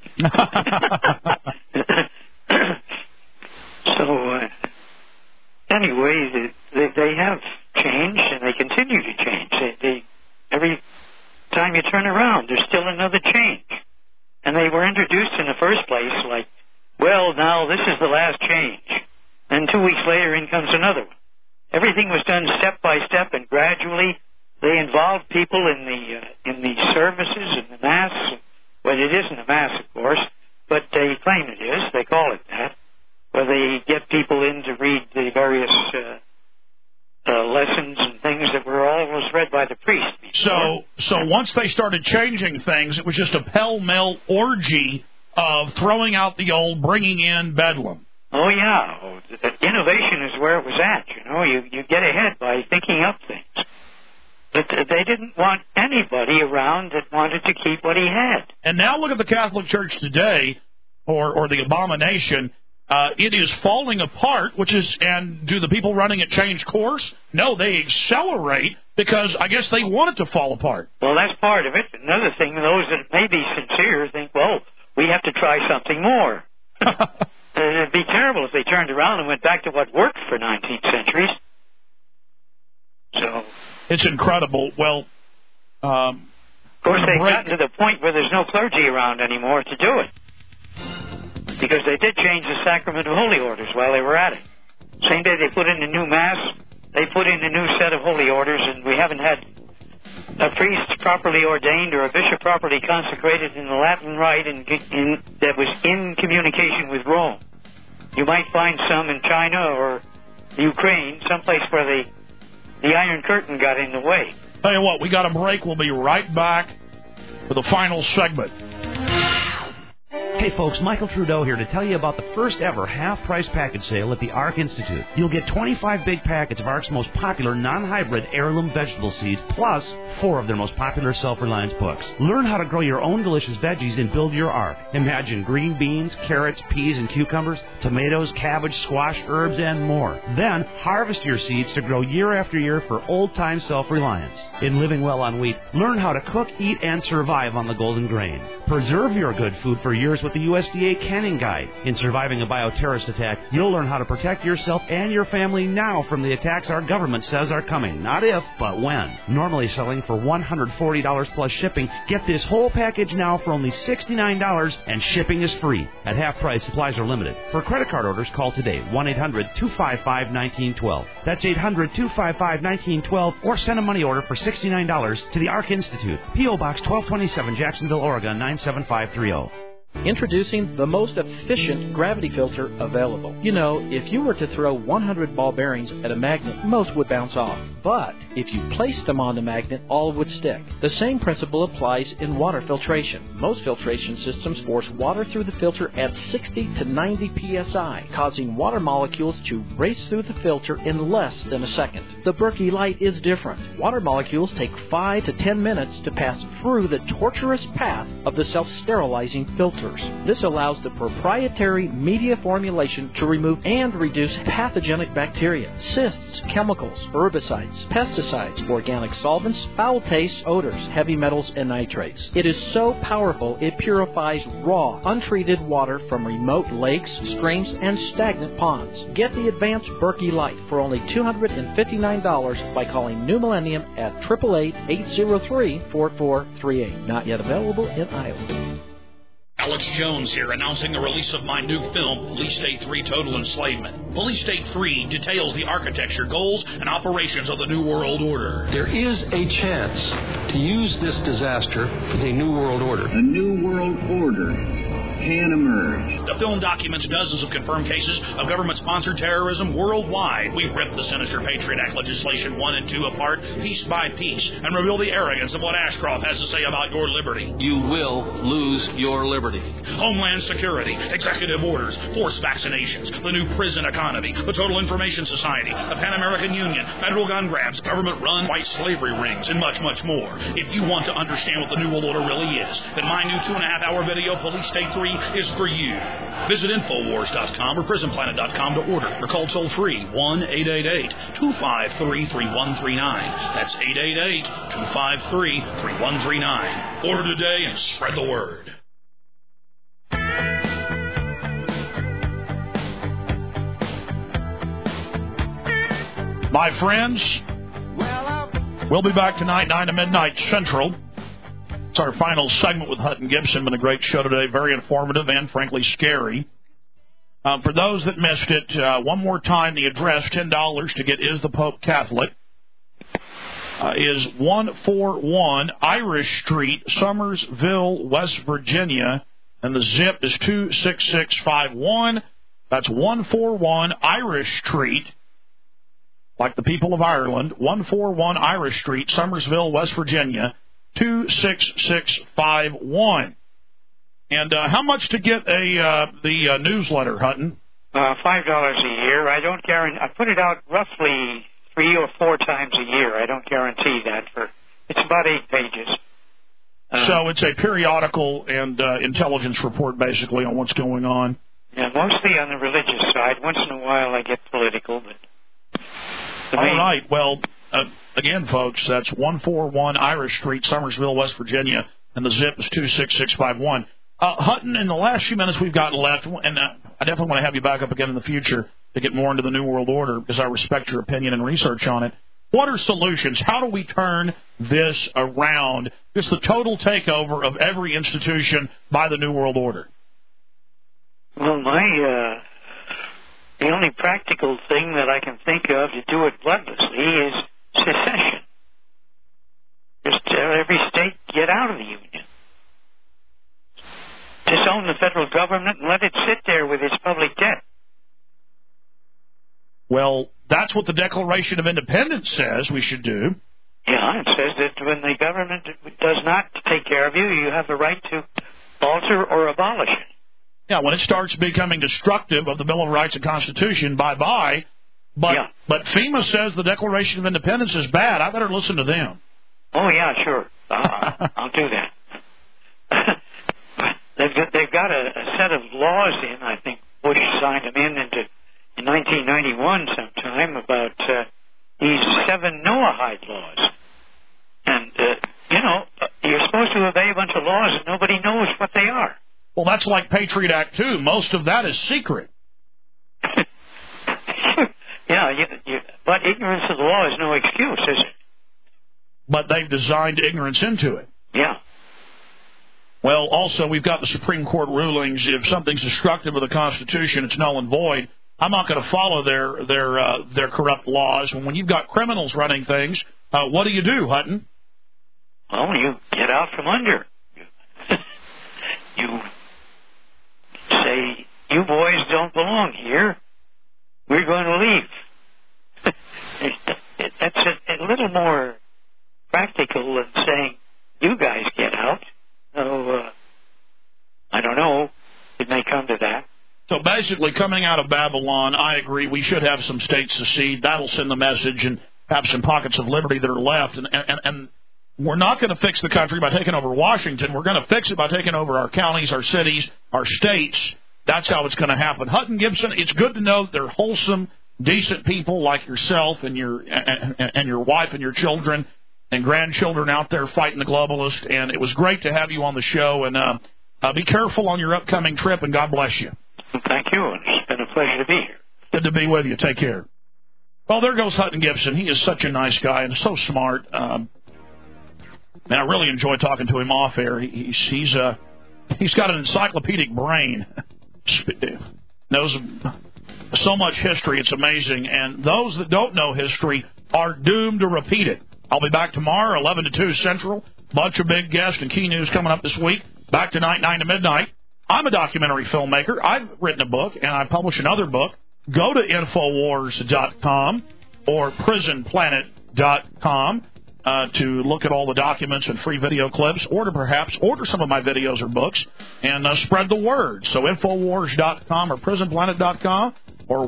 So, anyway, they have changed, and they continue to change. Every time you turn around, there's still another change. And they were introduced in the first place like, well, now this is the last change. And 2 weeks later, in comes another one. Everything was done step by step, and gradually they involved people in the services, in the Mass. Well, it isn't a Mass, of course, but they claim it is. They call it that. Where they get people in to read the various lessons and things that were always read by the priest. So once they started changing things, it was just a pell-mell orgy of throwing out the old, bringing in Bedlam. Oh, yeah. Innovation is where it was at, You get ahead by thinking up things. But they didn't want anybody around that wanted to keep what he had. And now look at the Catholic Church today. or the abomination, it is falling apart, and do the people running it change course? No, they accelerate because I guess they want it to fall apart. Well, that's part of it. Another thing, those that may be sincere think, well, we have to try something more. It'd be terrible if they turned around and went back to what worked for 19th centuries. So it's incredible. Well, of course, they've gotten to the point where there's no clergy around anymore to do it. Because they did change the sacrament of holy orders while they were at it. Same day they put in a new mass, they put in a new set of holy orders, and we haven't had a priest properly ordained or a bishop properly consecrated in the Latin rite that was in communication with Rome. You might find some in China or Ukraine, someplace where the Iron Curtain got in the way. Tell you what, we got a break. We'll be right back for the final segment. Hey folks, Michael Trudeau here to tell you about the first ever half-price package sale at the ARC Institute. You'll get 25 big packets of ARC's most popular non-hybrid heirloom vegetable seeds, plus 4 of their most popular self-reliance books. Learn how to grow your own delicious veggies and build your ARC. Imagine green beans, carrots, peas, and cucumbers, tomatoes, cabbage, squash, herbs, and more. Then harvest your seeds to grow year after year for old-time self-reliance. In Living Well on Wheat, learn how to cook, eat, and survive on the golden grain. Preserve your good food for years with the USDA Canning Guide. In Surviving a Bioterrorist Attack, you'll learn how to protect yourself and your family now from the attacks our government says are coming. Not if, but when. Normally selling for $140 plus shipping, get this whole package now for only $69, and shipping is free. At half price, supplies are limited. For credit card orders, call today, 1-800-255-1912. That's 800-255-1912, or send a money order for $69 to the ARC Institute, P.O. Box 1227, Jacksonville, Oregon, 97530. Introducing the most efficient gravity filter available. You know, if you were to throw 100 ball bearings at a magnet, most would bounce off. But if you placed them on the magnet, all would stick. The same principle applies in water filtration. Most filtration systems force water through the filter at 60 to 90 psi, causing water molecules to race through the filter in less than a second. The Berkey Light is different. Water molecules take 5 to 10 minutes to pass through the tortuous path of the self-sterilizing filter. This allows the proprietary media formulation to remove and reduce pathogenic bacteria, cysts, chemicals, herbicides, pesticides, organic solvents, foul tastes, odors, heavy metals, and nitrates. It is so powerful it purifies raw, untreated water from remote lakes, streams, and stagnant ponds. Get the advanced Berkey Light for only $259 by calling New Millennium at 888-803-4438. Not yet available in Iowa. Alex Jones here, announcing the release of my new film, Police State 3 Total Enslavement. Police State 3 details the architecture, goals, and operations of the New World Order. There is a chance to use this disaster for the New World Order. A New World Order can emerge. The film documents dozens of confirmed cases of government-sponsored terrorism worldwide. We ripped the sinister Patriot Act legislation 1 and 2 apart, piece by piece, and reveal the arrogance of what Ashcroft has to say about your liberty. You will lose your liberty. Homeland Security, executive orders, forced vaccinations, the new prison economy, the Total Information Society, the Pan American Union, federal gun grabs, government-run white slavery rings, and much, much more. If you want to understand what the New World Order really is, then my new 2.5-hour video, Police State 3, is for you. Visit Infowars.com or PrisonPlanet.com to order, or call toll-free 1-888-253-3139. That's 888-253-3139. Order today and spread the word. My friends, we'll be back tonight, 9 to midnight Central. It's our final segment with Hutton Gibson. Been a great show today, very informative and, frankly, scary. For those that missed it, one more time, the address, $10 to get Is the Pope Catholic, is 141 Irish Street, Somersville, West Virginia, and the zip is 26651. That's 141 Irish Street, like the people of Ireland, 141 Irish Street, Somersville, West Virginia, 26651. And how much to get the newsletter, Hutton? $5 a year. I don't guarantee. I put it out roughly 3 or 4 times a year. I don't guarantee that. It's about 8 pages. So it's a periodical and intelligence report, basically, on what's going on. Yeah, mostly on the religious side. Once in a while I get political, but... All right. Well, again, folks, that's 141 Irish Street, Somersville, West Virginia, and the zip is 26651. Hutton, in the last few minutes we've got left, and I definitely want to have you back up again in the future to get more into the New World Order, because I respect your opinion and research on it. What are solutions? How do we turn this around? Just the total takeover of every institution by the New World Order. Well, the only practical thing that I can think of to do it bloodlessly is secession. Just every state get out of the Union. Disown the federal government and let it sit there with its public debt. Well, that's what the Declaration of Independence says we should do. Yeah, it says that when the government does not take care of you, you have the right to alter or abolish it. Yeah, when it starts becoming destructive of the Bill of Rights and Constitution, bye-bye. But FEMA says the Declaration of Independence is bad. I better listen to them. Oh, yeah, sure. I'll do that. They've got a set of laws in. I think Bush signed them in 1991 sometime about these 7 Noahide laws. And, you're supposed to obey a bunch of laws and nobody knows what they are. Well, that's like Patriot Act 2. Most of that is secret. Yeah, but ignorance of the law is no excuse, is it? But they've designed ignorance into it. Yeah. Well, also, we've got the Supreme Court rulings. If something's destructive of the Constitution, it's null and void. I'm not going to follow their corrupt laws. When you've got criminals running things, what do, Hutton? Well, you get out from under. You say, you boys don't belong here. We're going to leave. That's a little more practical than saying, you guys get out. So, I don't know. It may come to that. So basically, coming out of Babylon, I agree we should have some states secede. That'll send the message and have some pockets of liberty that are left. And we're not going to fix the country by taking over Washington. We're going to fix it by taking over our counties, our cities, our states. That's how it's going to happen. Hutton Gibson, it's good to know that they're wholesome, decent people like yourself and your wife and your children and grandchildren out there fighting the globalists. And it was great to have you on the show. And be careful on your upcoming trip, and God bless you. Thank you. It's been a pleasure to be here. Good to be with you. Take care. Well, there goes Hutton Gibson. He is such a nice guy and so smart. And I really enjoy talking to him off air. He's got an encyclopedic brain. Knows so much history. It's amazing. And those that don't know history are doomed to repeat it. I'll be back tomorrow, 11 to 2 Central. Bunch of big guests and key news coming up this week. Back tonight, 9 to midnight. I'm a documentary filmmaker. I've written a book, and I publish another book. Go to Infowars.com or PrisonPlanet.com to look at all the documents and free video clips, or to perhaps order some of my videos or books and spread the word. So Infowars.com or PrisonPlanet.com or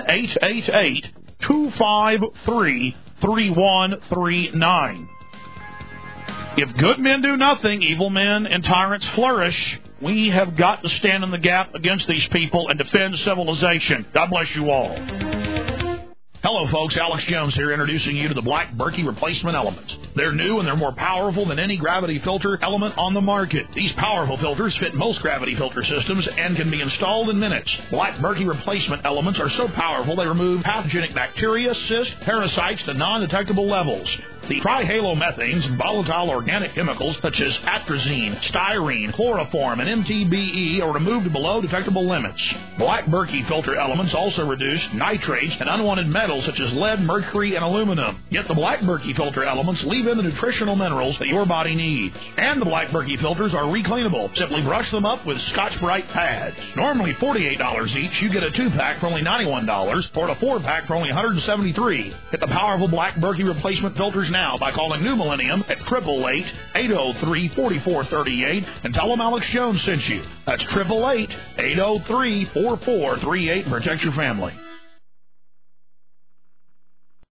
1-888-253-3139. If good men do nothing, evil men and tyrants flourish. We have got to stand in the gap against these people and defend civilization. God bless you all. Hello, folks. Alex Jones here, introducing you to the Black Berkey replacement elements. They're new and they're more powerful than any gravity filter element on the market. These powerful filters fit most gravity filter systems and can be installed in minutes. Black Berkey replacement elements are so powerful they remove pathogenic bacteria, cysts, parasites to non-detectable levels. The trihalomethanes and volatile organic chemicals such as atrazine, styrene, chloroform, and MTBE are removed below detectable limits. Black Berkey filter elements also reduce nitrates and unwanted metals such as lead, mercury, and aluminum. Yet the Black Berkey filter elements leave in the nutritional minerals that your body needs. And the Black Berkey filters are recleanable. Simply brush them up with Scotch-Brite pads. Normally $48 each, you get a 2-pack for only $91 or a 4-pack for only $173. Get the powerful Black Berkey replacement filters now by calling New Millennium at 888-803-4438 and tell them Alex Jones sent you. That's 888-803-4438 and protect your family.